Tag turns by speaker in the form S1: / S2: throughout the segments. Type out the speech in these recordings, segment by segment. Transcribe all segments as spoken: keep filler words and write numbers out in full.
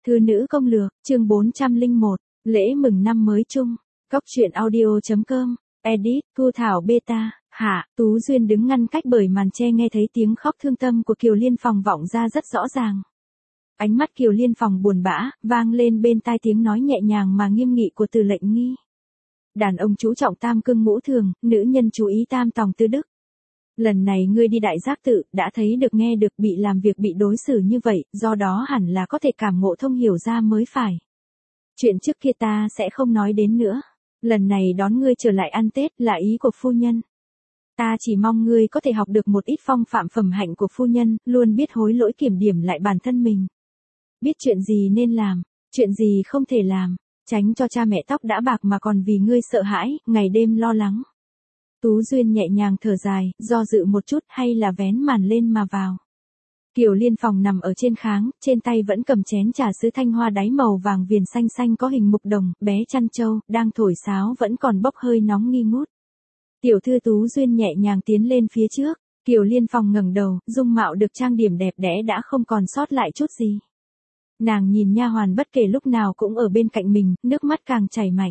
S1: Thư nữ công lược, chương bốn trăm lẻ một, lễ mừng năm mới chung. Cóc truyện audio chấm com, edit, Thu Thảo Beta, hạ, Tú Duyên đứng ngăn cách bởi màn che nghe thấy tiếng khóc thương tâm của Kiều Liên Phòng vọng ra rất rõ ràng. Ánh mắt Kiều Liên Phòng buồn bã, vang lên bên tai tiếng nói nhẹ nhàng mà nghiêm nghị của Từ Lệnh Nghi. Đàn ông chú trọng tam cương ngũ thường, nữ nhân chú ý tam tòng tư đức. Lần này ngươi đi đại giác tự, đã thấy được nghe được bị làm việc bị đối xử như vậy, do đó hẳn là có thể cảm ngộ thông hiểu ra mới phải. Chuyện trước kia ta sẽ không nói đến nữa. Lần này đón ngươi trở lại ăn Tết là ý của phu nhân. Ta chỉ mong ngươi có thể học được một ít phong phạm phẩm hạnh của phu nhân, luôn biết hối lỗi kiểm điểm lại bản thân mình. Biết chuyện gì nên làm, chuyện gì không thể làm, tránh cho cha mẹ tóc đã bạc mà còn vì ngươi sợ hãi, ngày đêm lo lắng. Tú Duyên nhẹ nhàng thở dài, do dự một chút hay là vén màn lên mà vào. Kiều Liên Phòng nằm ở trên kháng, trên tay vẫn cầm chén trà sứ thanh hoa đáy màu vàng viền xanh xanh có hình mục đồng, bé chăn trâu, đang thổi sáo vẫn còn bốc hơi nóng nghi ngút. Tiểu thư Tú Duyên nhẹ nhàng tiến lên phía trước, Kiều Liên Phòng ngẩng đầu, dung mạo được trang điểm đẹp đẽ đã không còn sót lại chút gì. Nàng nhìn nha hoàn bất kể lúc nào cũng ở bên cạnh mình, nước mắt càng chảy mạnh.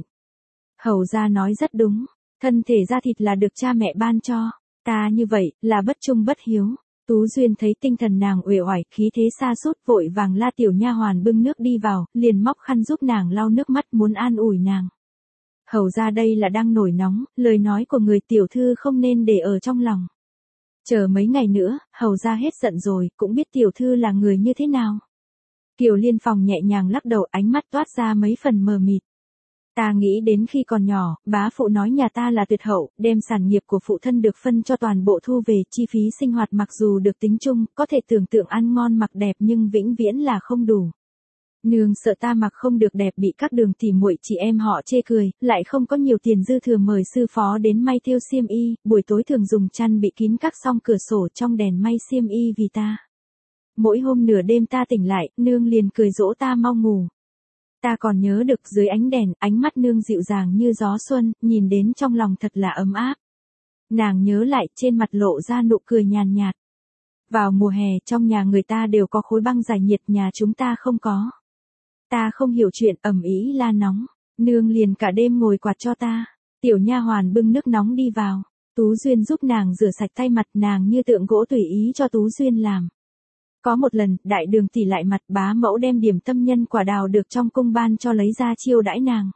S1: Hầu gia nói rất đúng. Thân thể da thịt là được cha mẹ ban cho, ta như vậy, là bất trung bất hiếu. Tú Duyên thấy tinh thần nàng uể oải, khí thế sa sút vội vàng la tiểu nha hoàn bưng nước đi vào, liền móc khăn giúp nàng lau nước mắt muốn an ủi nàng. Hầu ra đây là đang nổi nóng, lời nói của người tiểu thư không nên để ở trong lòng. Chờ mấy ngày nữa, hầu ra hết giận rồi, cũng biết tiểu thư là người như thế nào. Kiều Liên Phòng nhẹ nhàng lắc đầu, ánh mắt toát ra mấy phần mờ mịt. Ta nghĩ đến khi còn nhỏ, bá phụ nói nhà ta là tuyệt hậu, đem sản nghiệp của phụ thân được phân cho toàn bộ thu về, chi phí sinh hoạt mặc dù được tính chung, có thể tưởng tượng ăn ngon mặc đẹp nhưng vĩnh viễn là không đủ. Nương sợ ta mặc không được đẹp bị các đường tỉ muội chị em họ chê cười, lại không có nhiều tiền dư thừa mời sư phó đến may thêu xiêm y, buổi tối thường dùng chăn bị kín các song cửa sổ trong đèn may xiêm y vì ta. Mỗi hôm nửa đêm ta tỉnh lại, nương liền cười dỗ ta mau ngủ. Ta còn nhớ được dưới ánh đèn, ánh mắt nương dịu dàng như gió xuân, nhìn đến trong lòng thật là ấm áp. Nàng nhớ lại, trên mặt lộ ra nụ cười nhàn nhạt. Vào mùa hè, trong nhà người ta đều có khối băng giải nhiệt, nhà chúng ta không có. Ta không hiểu chuyện, ầm ĩ la nóng, nương liền cả đêm ngồi quạt cho ta. Tiểu nha hoàn bưng nước nóng đi vào, Tú Duyên giúp nàng rửa sạch tay mặt, nàng như tượng gỗ tùy ý cho Tú Duyên làm. Có một lần, đại đường tỷ lại mặt, bá mẫu đem điểm tâm nhân quả đào được trong cung ban cho lấy ra chiêu đãi nàng.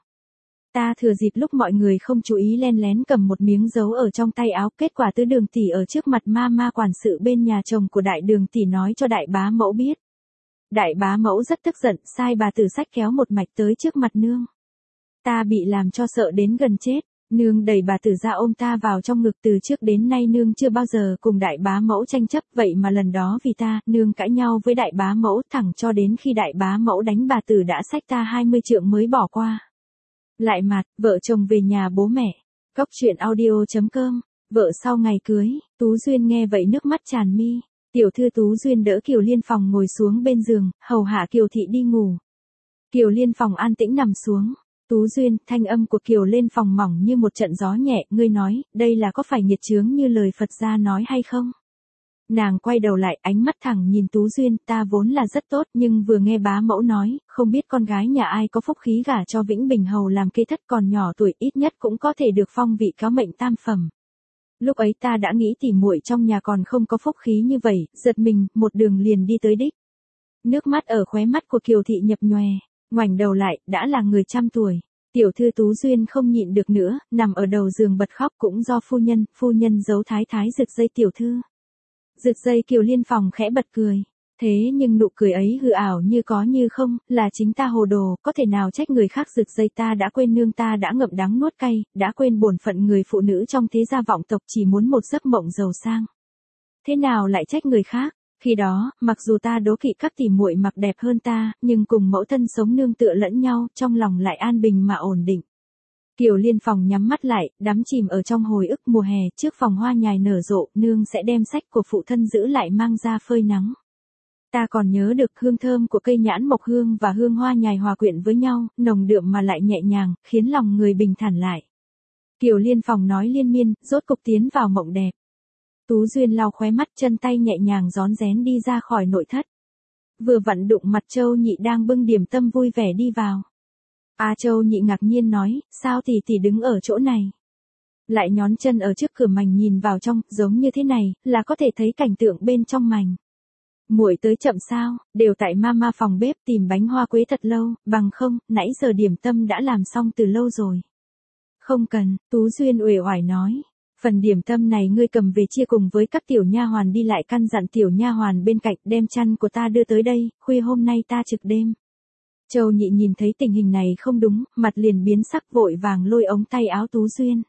S1: Ta thừa dịp lúc mọi người không chú ý len lén cầm một miếng dấu ở trong tay áo, kết quả tứ đường tỷ ở trước mặt ma ma quản sự bên nhà chồng của đại đường tỷ nói cho đại bá mẫu biết. Đại bá mẫu rất tức giận, sai bà tử xách kéo một mạch tới trước mặt nương. Ta bị làm cho sợ đến gần chết. Nương đẩy bà tử ra ôm ta vào trong ngực, từ trước đến nay nương chưa bao giờ cùng đại bá mẫu tranh chấp, vậy mà lần đó vì ta, nương cãi nhau với đại bá mẫu thẳng cho đến khi đại bá mẫu đánh bà tử đã xách ta hai mươi trượng mới bỏ qua. Lại mặt, vợ chồng về nhà bố mẹ. Cóc truyện audio chấm com, vợ sau ngày cưới, Tú Duyên nghe vậy nước mắt tràn mi. Tiểu thư Tú Duyên đỡ Kiều Liên Phòng ngồi xuống bên giường, hầu hạ Kiều thị đi ngủ. Kiều Liên Phòng an tĩnh nằm xuống. Tú Duyên, thanh âm của Kiều Liên Phòng mỏng như một trận gió nhẹ, ngươi nói, đây là có phải nghiệt chướng như lời Phật gia nói hay không? Nàng quay đầu lại, ánh mắt thẳng nhìn Tú Duyên, ta vốn là rất tốt, nhưng vừa nghe bá mẫu nói, không biết con gái nhà ai có phúc khí gả cho Vĩnh Bình Hầu làm kế thất, còn nhỏ tuổi ít nhất cũng có thể được phong vị cáo mệnh tam phẩm. Lúc ấy ta đã nghĩ tỉ muội trong nhà còn không có phúc khí như vậy, giật mình, một đường liền đi tới đích. Nước mắt ở khóe mắt của Kiều thị nhập nhòe. Ngoảnh đầu lại, đã là người trăm tuổi. Tiểu thư Tú Duyên không nhịn được nữa, nằm ở đầu giường bật khóc, cũng do phu nhân, phu nhân giấu thái thái giật dây tiểu thư. Giật dây Kiều Liên Phòng khẽ bật cười. Thế nhưng nụ cười ấy hư ảo như có như không, là chính ta hồ đồ, có thể nào trách người khác giật dây, ta đã quên nương ta đã ngậm đắng nuốt cay, đã quên bổn phận người phụ nữ trong thế gia vọng tộc chỉ muốn một giấc mộng giàu sang. Thế nào lại trách người khác? Khi đó, mặc dù ta đố kỵ các tỉ muội mặc đẹp hơn ta, nhưng cùng mẫu thân sống nương tựa lẫn nhau, trong lòng lại an bình mà ổn định. Kiều Liên Phòng nhắm mắt lại, đắm chìm ở trong hồi ức mùa hè, trước phòng hoa nhài nở rộ, nương sẽ đem sách của phụ thân giữ lại mang ra phơi nắng. Ta còn nhớ được hương thơm của cây nhãn mộc hương và hương hoa nhài hòa quyện với nhau, nồng đượm mà lại nhẹ nhàng, khiến lòng người bình thản lại. Kiều Liên Phòng nói liên miên, rốt cục tiến vào mộng đẹp. Tú Duyên lau khóe mắt, chân tay nhẹ nhàng rón rén đi ra khỏi nội thất. vừa vặn đụng mặt Châu Nhị đang bưng điểm tâm vui vẻ đi vào. A Châu Nhị ngạc nhiên nói, sao tỷ tỷ đứng ở chỗ này? Lại nhón chân ở trước cửa mành nhìn vào trong, giống như thế này, là có thể thấy cảnh tượng bên trong mành. Muội tới chậm sao, đều tại mama phòng bếp tìm bánh hoa quế thật lâu, bằng không, nãy giờ điểm tâm đã làm xong từ lâu rồi. Không cần, Tú Duyên uể oải nói. Phần điểm tâm này ngươi cầm về chia cùng với các tiểu nha hoàn đi, lại căn dặn tiểu nha hoàn bên cạnh đem chăn của ta đưa tới đây, khuya hôm nay ta trực đêm. Châu Nhị nhìn thấy tình hình này không đúng, mặt liền biến sắc vội vàng lôi ống tay áo Tú Duyên.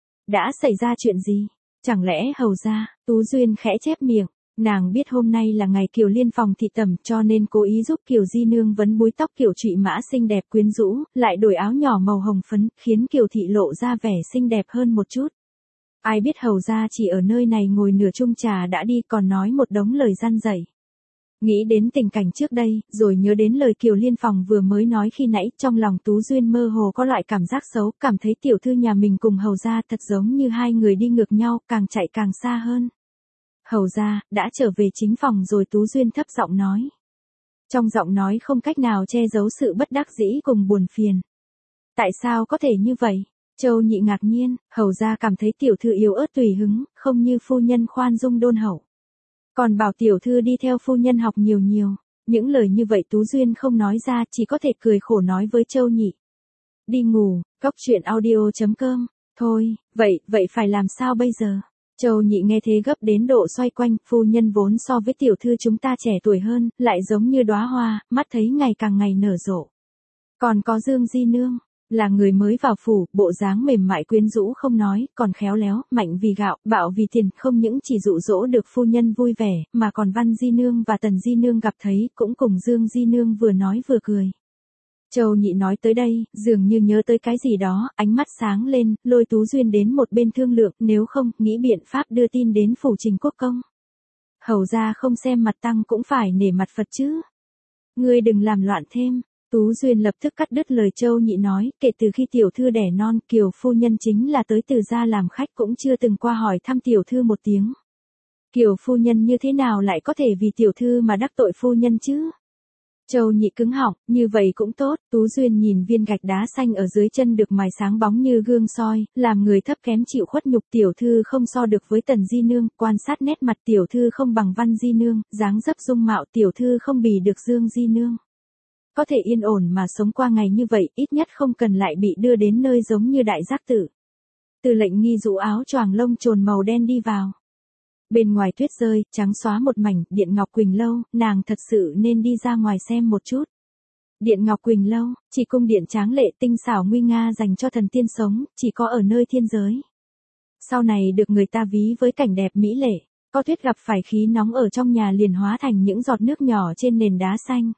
S1: Đã xảy ra chuyện gì? Chẳng lẽ hầu ra? Tú Duyên khẽ chép miệng. Nàng biết hôm nay là ngày Kiều Liên phòng thị tẩm cho nên cố ý giúp Kiều Di Nương vấn búi tóc kiểu trụy mã xinh đẹp quyến rũ, lại đổi áo nhỏ màu hồng phấn, khiến Kiều Thị lộ ra vẻ xinh đẹp hơn một chút. Ai biết hầu ra chỉ ở nơi này ngồi nửa chung trà đã đi còn nói một đống lời gian dạy. Nghĩ đến tình cảnh trước đây, rồi nhớ đến lời Kiều Liên phòng vừa mới nói khi nãy, trong lòng Tú Duyên mơ hồ có loại cảm giác xấu, cảm thấy tiểu thư nhà mình cùng hầu ra thật giống như hai người đi ngược nhau, càng chạy càng xa hơn. Hầu ra, đã trở về chính phòng rồi, Tú Duyên thấp giọng nói. Trong giọng nói không cách nào che giấu sự bất đắc dĩ cùng buồn phiền. Tại sao có thể như vậy? Châu Nhị ngạc nhiên, hầu ra cảm thấy tiểu thư yếu ớt tùy hứng, không như phu nhân khoan dung đôn hậu. Còn bảo tiểu thư đi theo phu nhân học nhiều nhiều. Những lời như vậy Tú Duyên không nói ra, chỉ có thể cười khổ nói với Châu Nhị. Đi ngủ, cốc truyện audio chấm com. Thôi, vậy, vậy phải làm sao bây giờ? Châu Nhị nghe thế gấp đến độ xoay quanh, phu nhân vốn so với tiểu thư chúng ta trẻ tuổi hơn, lại giống như đóa hoa, mắt thấy ngày càng ngày nở rộ. Còn có Dương Di Nương, là người mới vào phủ, bộ dáng mềm mại quyến rũ không nói, còn khéo léo, mạnh vì gạo, bạo vì tiền, không những chỉ dụ dỗ được phu nhân vui vẻ, mà còn Văn Di Nương và Tần Di Nương gặp thấy, cũng cùng Dương Di Nương vừa nói vừa cười. Châu Nhị nói tới đây, dường như nhớ tới cái gì đó, ánh mắt sáng lên, lôi Tú Duyên đến một bên thương lượng, nếu không, nghĩ biện pháp đưa tin đến phủ Trình Quốc Công. Hầu ra không xem mặt tăng cũng phải nể mặt Phật chứ. Ngươi đừng làm loạn thêm. Tú Duyên lập tức cắt đứt lời Châu Nhị nói, kể từ khi tiểu thư đẻ non, Kiều phu nhân chính là tới từ gia làm khách cũng chưa từng qua hỏi thăm tiểu thư một tiếng. Kiều phu nhân như thế nào lại có thể vì tiểu thư mà đắc tội phu nhân chứ? Châu Nhị cứng họng, như vậy cũng tốt. Tú Duyên nhìn viên gạch đá xanh ở dưới chân được mài sáng bóng như gương soi, làm người thấp kém chịu khuất nhục. Tiểu thư không so được với Tần Di Nương, quan sát nét mặt tiểu thư không bằng Văn Di Nương, dáng dấp dung mạo tiểu thư không bì được Dương Di Nương. Có thể yên ổn mà sống qua ngày như vậy, ít nhất không cần lại bị đưa đến nơi giống như đại giác tử. Từ Lệnh Nghi rũ áo choàng lông trồn màu đen đi vào. Bên ngoài tuyết rơi, trắng xóa một mảnh, Điện Ngọc Quỳnh Lâu, nàng thật sự nên đi ra ngoài xem một chút. Điện Ngọc Quỳnh Lâu, chỉ cung điện tráng lệ tinh xảo nguy nga dành cho thần tiên sống, chỉ có ở nơi thiên giới. Sau này được người ta ví với cảnh đẹp mỹ lệ, có tuyết gặp phải khí nóng ở trong nhà liền hóa thành những giọt nước nhỏ trên nền đá xanh.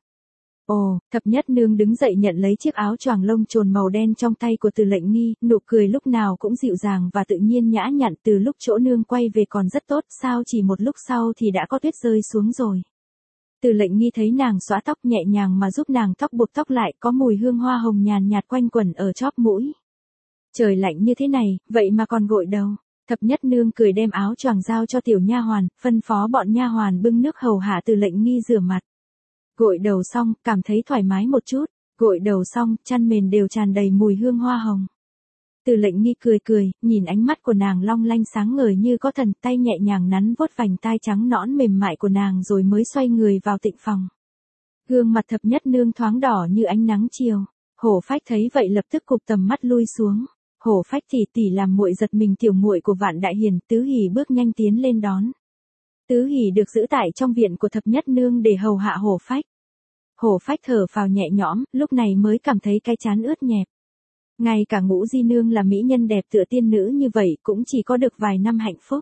S1: Ồ, thập nhất nương đứng dậy nhận lấy chiếc áo choàng lông trồn màu đen trong tay của Từ Lệnh Nghi, nụ cười lúc nào cũng dịu dàng và tự nhiên nhã nhặn. Từ lúc chỗ nương quay về còn rất tốt, sao chỉ một lúc sau thì đã có tuyết rơi xuống rồi. Từ Lệnh Nghi thấy nàng xõa tóc nhẹ nhàng mà giúp nàng tóc buộc tóc lại, có mùi hương hoa hồng nhàn nhạt quanh quẩn ở chóp mũi. Trời lạnh như thế này, vậy mà còn gội đầu. Thập nhất nương cười đem áo choàng giao cho tiểu nha hoàn, phân phó bọn nha hoàn bưng nước hầu hạ Từ Lệnh Nghi rửa mặt. Gội đầu xong, cảm thấy thoải mái một chút, gội đầu xong, chăn mền đều tràn đầy mùi hương hoa hồng. Từ Lệnh Nghi cười cười, nhìn ánh mắt của nàng long lanh sáng ngời như có thần, tay nhẹ nhàng nắn vuốt vành tai trắng nõn mềm mại của nàng rồi mới xoay người vào tịnh phòng. Gương mặt thập nhất nương thoáng đỏ như ánh nắng chiều, Hổ Phách thấy vậy lập tức cụp tầm mắt lui xuống. Hổ Phách tỷ tỷ làm muội giật mình, tiểu muội của Vạn Đại Hiền. Tứ Hỉ bước nhanh tiến lên đón. Tứ Hỉ được giữ tại trong viện của thập nhất nương để hầu hạ Hổ Phách. Hổ Phách thở phào nhẹ nhõm, lúc này mới cảm thấy cái trán ướt nhẹp. Ngay cả Ngũ Di Nương là mỹ nhân đẹp tựa tiên nữ như vậy cũng chỉ có được vài năm hạnh phúc.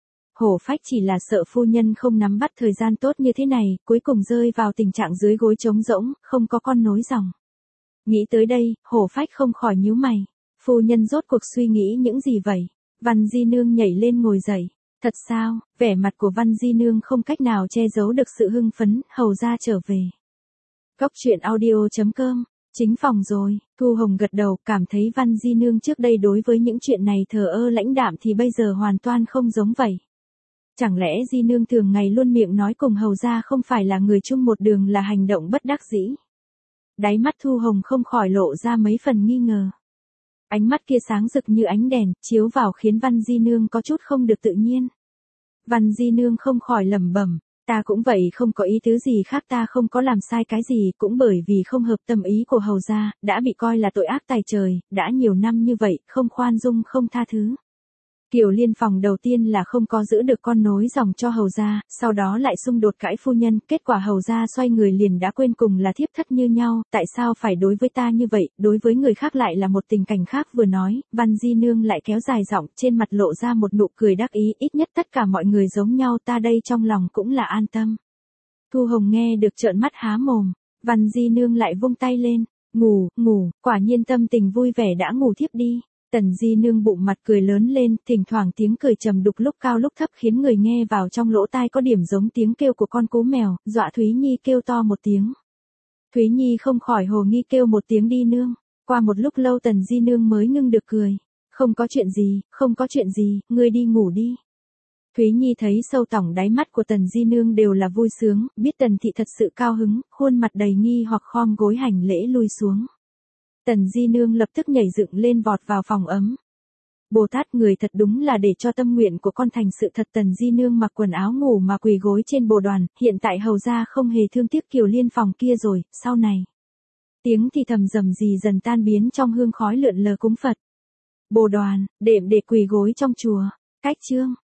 S1: Hổ Phách chỉ là sợ phu nhân không nắm bắt thời gian tốt như thế này, cuối cùng rơi vào tình trạng dưới gối trống rỗng, không có con nối dòng. Nghĩ tới đây, Hổ Phách không khỏi nhíu mày. Phu nhân rốt cuộc suy nghĩ những gì vậy? Văn Di Nương nhảy lên ngồi dậy. Thật sao? Vẻ mặt của Văn Di Nương không cách nào che giấu được sự hưng phấn, hầu ra trở về. Cốc truyện audio chấm com, chính phòng rồi. Thu Hồng gật đầu, cảm thấy Văn Di Nương trước đây đối với những chuyện này thờ ơ lãnh đạm thì bây giờ hoàn toàn không giống vậy. Chẳng lẽ Di nương thường ngày luôn miệng nói cùng hầu gia không phải là người chung một đường là hành động bất đắc dĩ. Đáy mắt Thu Hồng không khỏi lộ ra mấy phần nghi ngờ. Ánh mắt kia sáng rực như ánh đèn, chiếu vào khiến Văn Di nương có chút không được tự nhiên. Văn Di nương không khỏi lẩm bẩm, ta cũng vậy, không có ý tứ gì khác, ta không có làm sai cái gì, cũng bởi vì không hợp tâm ý của hầu gia, đã bị coi là tội ác tày trời, đã nhiều năm như vậy, không khoan dung không tha thứ. Kiều Liên Phòng đầu tiên là không có giữ được con nối dòng cho hầu gia, sau đó lại xung đột cãi phu nhân, kết quả hầu gia xoay người liền đã quên cùng là thiếp thất như nhau, tại sao phải đối với ta như vậy, đối với người khác lại là một tình cảnh khác. Vừa nói, Văn Di nương lại kéo dài giọng, trên mặt lộ ra một nụ cười đắc ý, ít nhất tất cả mọi người giống nhau, ta đây trong lòng cũng là an tâm. Thu Hồng nghe được trợn mắt há mồm, Văn Di nương lại vung tay lên, ngủ, ngủ, quả nhiên tâm tình vui vẻ đã ngủ thiếp đi. Tần Di nương bụng mặt cười lớn lên, thỉnh thoảng tiếng cười trầm đục lúc cao lúc thấp khiến người nghe vào trong lỗ tai có điểm giống tiếng kêu của con cú mèo, dọa Thúy Nhi kêu to một tiếng. Thúy Nhi không khỏi hồ nghi kêu một tiếng đi nương, qua một lúc lâu Tần Di nương mới ngưng được cười. Không có chuyện gì, không có chuyện gì, ngươi đi ngủ đi. Thúy Nhi thấy sâu tỏng đáy mắt của Tần Di nương đều là vui sướng, biết Tần thị thật sự cao hứng, khuôn mặt đầy nghi hoặc khom gối hành lễ lui xuống. Tần Di nương lập tức nhảy dựng lên vọt vào phòng ấm. Bồ Tát, người thật đúng là để cho tâm nguyện của con thành sự thật. Tần Di nương mặc quần áo ngủ mà quỳ gối trên bồ đoàn, hiện tại hầu gia không hề thương tiếc Kiều Liên Phòng kia rồi, sau này. Tiếng thì thầm rầm rì dần tan biến trong hương khói lượn lờ cúng Phật. Bồ đoàn, đệm để quỳ gối trong chùa, cách chương.